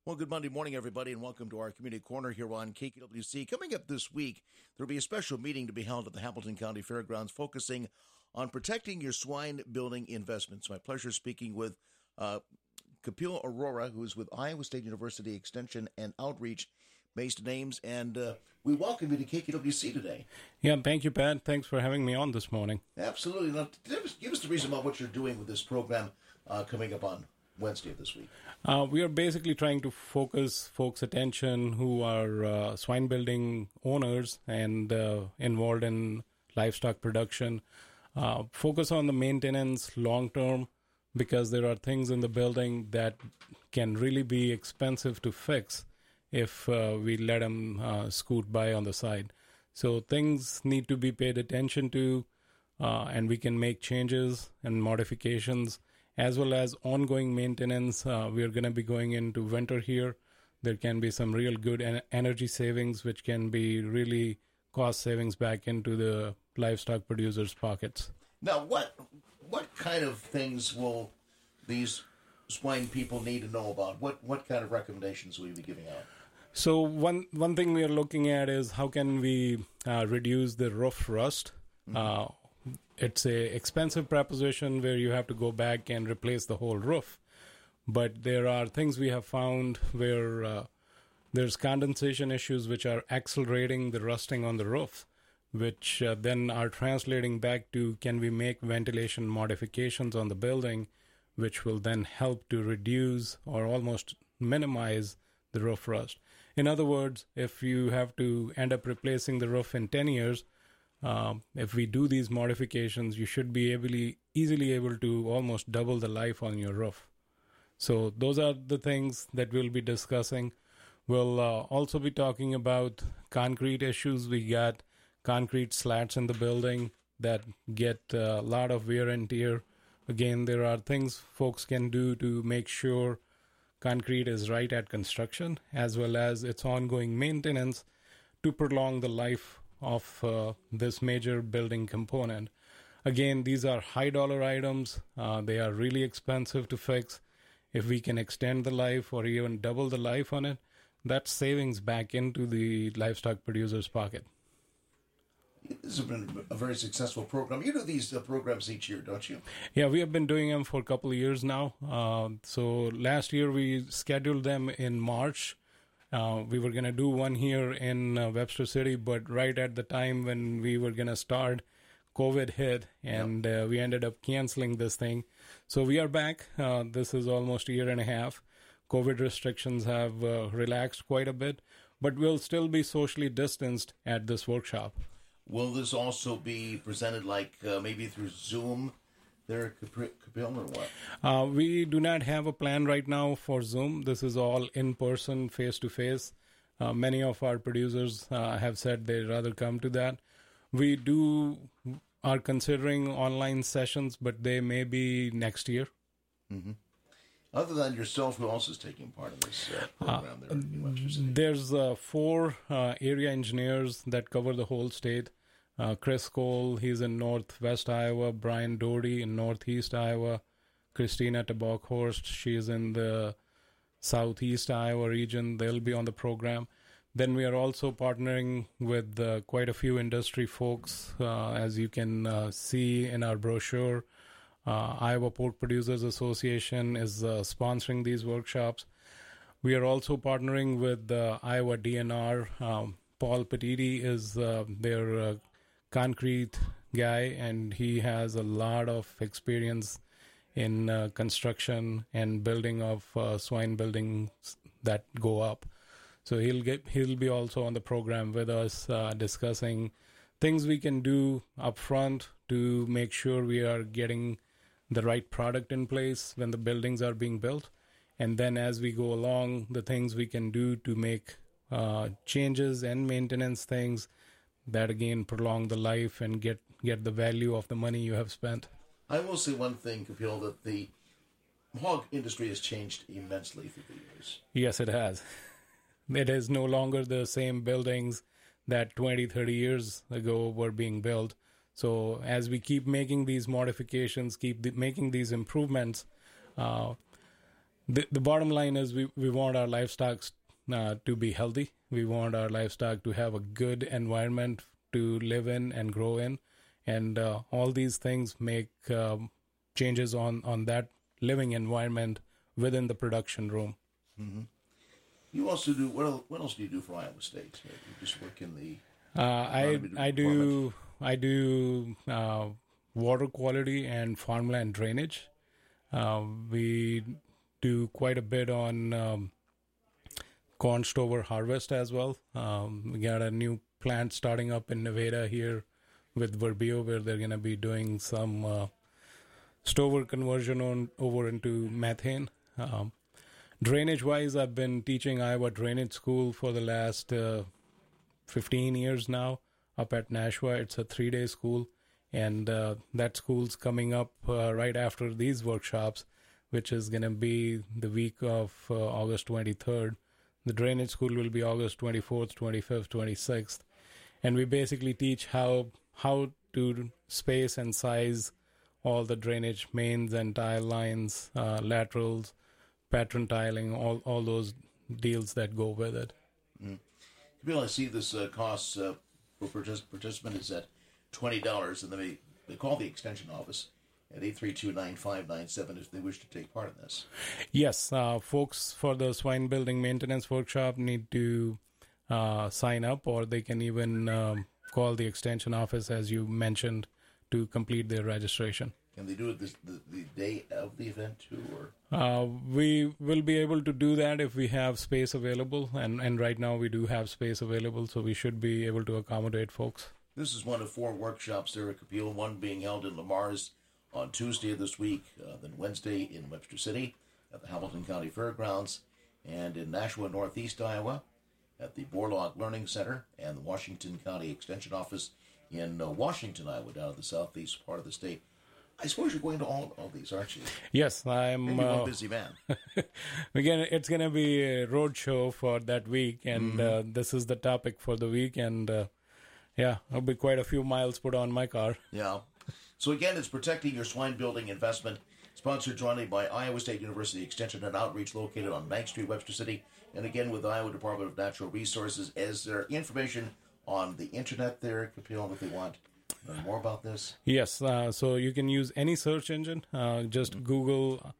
Well, good Monday morning, everybody, and welcome to our Community Corner here on KKWC. Coming up this week, there will be a special meeting to be held at the Hamilton County Fairgrounds focusing on protecting your swine building investments. My pleasure speaking with Kapil Arora, who is with Iowa State University Extension and Outreach based names, and we welcome you to KKWC today. Yeah, thank you, Pat. Thanks for having me on this morning. Absolutely. Now, give us the reason about what you're doing with this program coming up on Wednesday of this week. We are basically trying to focus folks' attention who are swine building owners and involved in livestock production. Focus on the maintenance long term, because there are things in the building that can really be expensive to fix if we let them scoot by on the side. So things need to be paid attention to, and we can make changes and modifications, as well as ongoing maintenance. We are going to be going into winter here. There can be some real good energy savings, which can be really cost savings back into the livestock producers' pockets. Now, what kind of things will these swine people need to know about? What kind of recommendations will you be giving out? So one thing we are looking at is how can we reduce the roof rust. It's a expensive proposition where you have to go back and replace the whole roof. But there are things we have found where there's condensation issues which are accelerating the rusting on the roof, which then are translating back to can we make ventilation modifications on the building, which will then help to reduce or almost minimize the roof rust. In other words, if you have to end up replacing the roof in 10 years, if we do these modifications, you should be easily able to almost double the life on your roof. So those are the things that we'll be discussing. We'll also be talking about concrete issues. We got concrete slats in the building that get a lot of wear and tear. Again, there are things folks can do to make sure concrete is right at construction, as well as its ongoing maintenance to prolong the life of this major building component. Again, these are high dollar items. They are really expensive to fix. If we can extend the life or even double the life on it, that's savings back into the livestock producer's pocket. This has been a very successful program. You do these programs each year, don't you? Yeah, we have been doing them for a couple of years now. So last year we scheduled them in March. We were going to do one here in Webster City, but right at the time when we were going to start, COVID hit, and we ended up canceling this thing. So we are back. This is almost a year and a half. COVID restrictions have relaxed quite a bit, but we'll still be socially distanced at this workshop. Will this also be presented like maybe through Zoom there, Kapil, or what? We do not have a plan right now for Zoom. This is all in person, face-to-face. Many of our producers have said they'd rather come to that. We are considering online sessions, but they may be next year. Mm-hmm. Other than yourself, who else is taking part in this program there in Webster City? There's 4 area engineers that cover the whole state. Chris Cole, he's in northwest Iowa. Brian Doherty in northeast Iowa. Christina Tabak-Horst, she's in the southeast Iowa region. They'll be on the program. Then we are also partnering with quite a few industry folks, as you can see in our brochure. Iowa Pork Producers Association is sponsoring these workshops. We are also partnering with Iowa DNR. Paul Petiti is their concrete guy, and he has a lot of experience in construction and building of swine buildings that go up. So he'll be also on the program with us, discussing things we can do up front to make sure we are getting the right product in place when the buildings are being built. And then as we go along, the things we can do to make changes and maintenance things that, again, prolong the life and get the value of the money you have spent. I will say one thing, Kapil, that the hog industry has changed immensely through the years. Yes, it has. It is no longer the same buildings that 20, 30 years ago were being built. So as we keep making these modifications, making these improvements, the bottom line is we want our livestock to be healthy. We want our livestock to have a good environment to live in and grow in. And all these things make changes on that living environment within the production room. Mm-hmm. You also do, what else do you do for Iowa State? You just work in the... I do water quality and farmland drainage. We do quite a bit on corn stover harvest as well. We got a new plant starting up in Nevada here with Verbio, where they're going to be doing some stover conversion over into methane. Drainage-wise, I've been teaching Iowa Drainage School for the last 15 years now up at Nashua. It's a 3-day school, and that school's coming up right after these workshops, which is going to be the week of August 23rd. The drainage school will be August 24th, 25th, 26th, and we basically teach how to space and size all the drainage mains and tile lines, laterals, pattern tiling, all those deals that go with it. Mm. To be able to see this costs for participant is at $20, and then they call the extension office at 832-9597 if they wish to take part in this. Yes, folks for the swine building maintenance workshop need to sign up, or they can even call the extension office, as you mentioned, to complete their registration. Can they do it the day of the event too? Or? We will be able to do that if we have space available, and right now we do have space available, so we should be able to accommodate folks. This is one of 4 workshops there at Kapil, one being held in Lamar's on Tuesday of this week, then Wednesday in Webster City at the Hamilton County Fairgrounds, and in Nashua, Northeast Iowa at the Borlaug Learning Center, and the Washington County Extension Office in Washington, Iowa, down at the southeast part of the state. I suppose you're going to all these, aren't you? Yes, I'm. Maybe one busy man. Again, it's going to be a road show for that week, and this is the topic for the week, and yeah, there'll be quite a few miles put on my car. Yeah. So again, it's Protecting Your Swine Building Investment, sponsored jointly by Iowa State University Extension and Outreach, located on 9th Street, Webster City, and again with the Iowa Department of Natural Resources. Is there information on the internet there, Kapil, if they want to learn more about this? Yes, so you can use any search engine. Just Google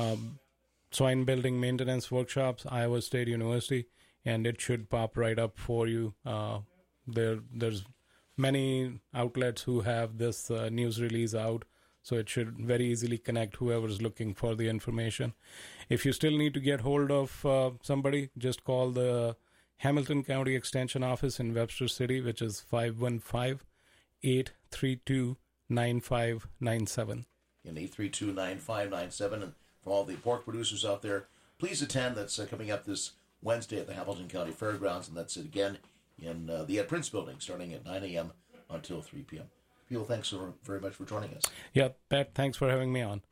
Swine Building Maintenance Workshops, Iowa State University, and it should pop right up for you. There's many outlets who have this news release out, so it should very easily connect whoever's looking for the information. If you still need to get hold of somebody, just call the Hamilton County Extension Office in Webster City, which is 515-832-9597. In 832-9597, and for all the pork producers out there, please attend. That's coming up this Wednesday at the Hamilton County Fairgrounds, and that's it again in the Ed Prince Building, starting at 9 a.m. until 3 p.m. Kapil, thanks very much for joining us. Yeah, Pat, thanks for having me on.